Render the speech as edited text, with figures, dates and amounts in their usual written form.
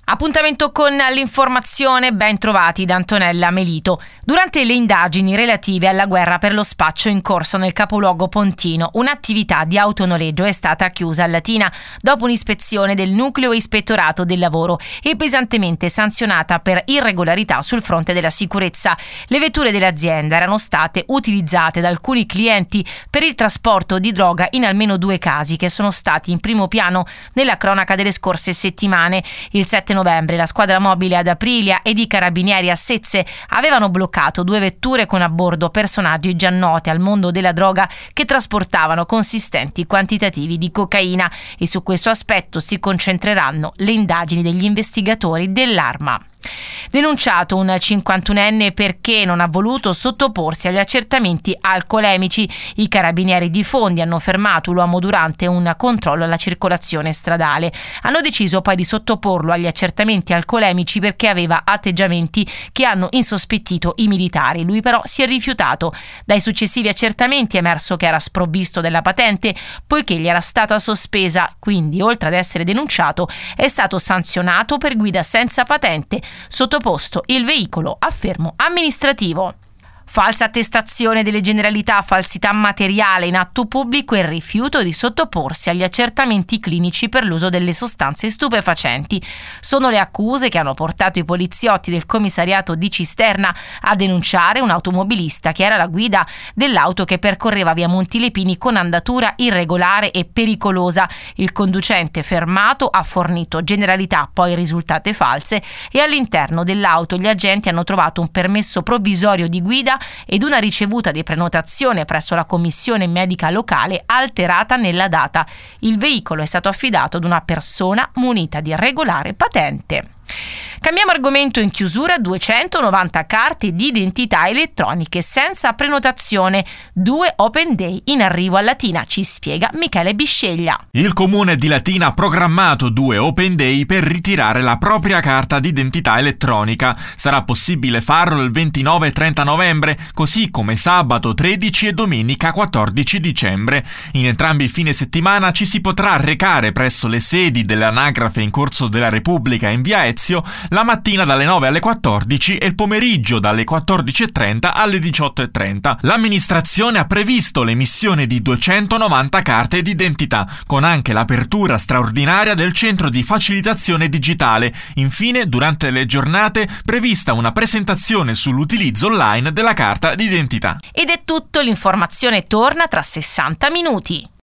Appuntamento con l'informazione, ben trovati da Antonella Melito. Durante le indagini relative alla guerra per lo spaccio in corso nel capoluogo pontino, un'attività di autonoleggio è stata chiusa a Latina dopo un'ispezione del nucleo ispettorato del lavoro e pesantemente sanzionata per irregolarità sul fronte della sicurezza. Le vetture dell'azienda erano state utilizzate da alcuni clienti per il trasporto di droga in almeno 2 casi che sono stati in primo piano nella cronaca delle scorse settimane. Il 7 novembre la squadra mobile ad Aprilia ed i carabinieri a Sezze avevano bloccato 2 vetture con a bordo personaggi già noti al mondo della droga che trasportavano consistenti quantitativi di cocaina, e su questo aspetto si concentreranno le indagini degli investigatori dell'Arma. Denunciato un 51enne perché non ha voluto sottoporsi agli accertamenti alcolemici. I carabinieri di Fondi hanno fermato l'uomo durante un controllo alla circolazione stradale. Hanno deciso poi di sottoporlo agli accertamenti alcolemici perché aveva atteggiamenti che hanno insospettito i militari. Lui però si è rifiutato. Dai successivi accertamenti è emerso che era sprovvisto della patente poiché gli era stata sospesa, quindi oltre ad essere denunciato è stato sanzionato per guida senza patente, sottoposto il veicolo a fermo amministrativo. Falsa attestazione delle generalità, falsità materiale in atto pubblico e rifiuto di sottoporsi agli accertamenti clinici per l'uso delle sostanze stupefacenti. Sono le accuse che hanno portato i poliziotti del commissariato di Cisterna a denunciare un automobilista che era alla guida dell'auto che percorreva via Montilepini con andatura irregolare e pericolosa. Il conducente fermato ha fornito generalità poi risultate false e all'interno dell'auto gli agenti hanno trovato un permesso provvisorio di guida ed una ricevuta di prenotazione presso la commissione medica locale alterata nella data. Il veicolo è stato affidato ad una persona munita di regolare patente. Cambiamo argomento in chiusura. 290 carte di identità elettroniche senza prenotazione, 2 Open Day in arrivo a Latina, ci spiega Michele Bisceglia. Il comune di Latina ha programmato 2 Open Day per ritirare la propria carta d'identità elettronica. Sarà possibile farlo il 29 e 30 novembre, così come sabato 13 e domenica 14 dicembre. In entrambi i fine settimana ci si potrà recare presso le sedi dell'anagrafe in Corso della Repubblica in via Ezio la mattina dalle 9 alle 14 e il pomeriggio dalle 14:30 alle 18:30. L'amministrazione ha previsto l'emissione di 290 carte d'identità, con anche l'apertura straordinaria del centro di facilitazione digitale. Infine, durante le giornate, prevista una presentazione sull'utilizzo online della carta d'identità. Ed è tutto, l'informazione torna tra 60 minuti.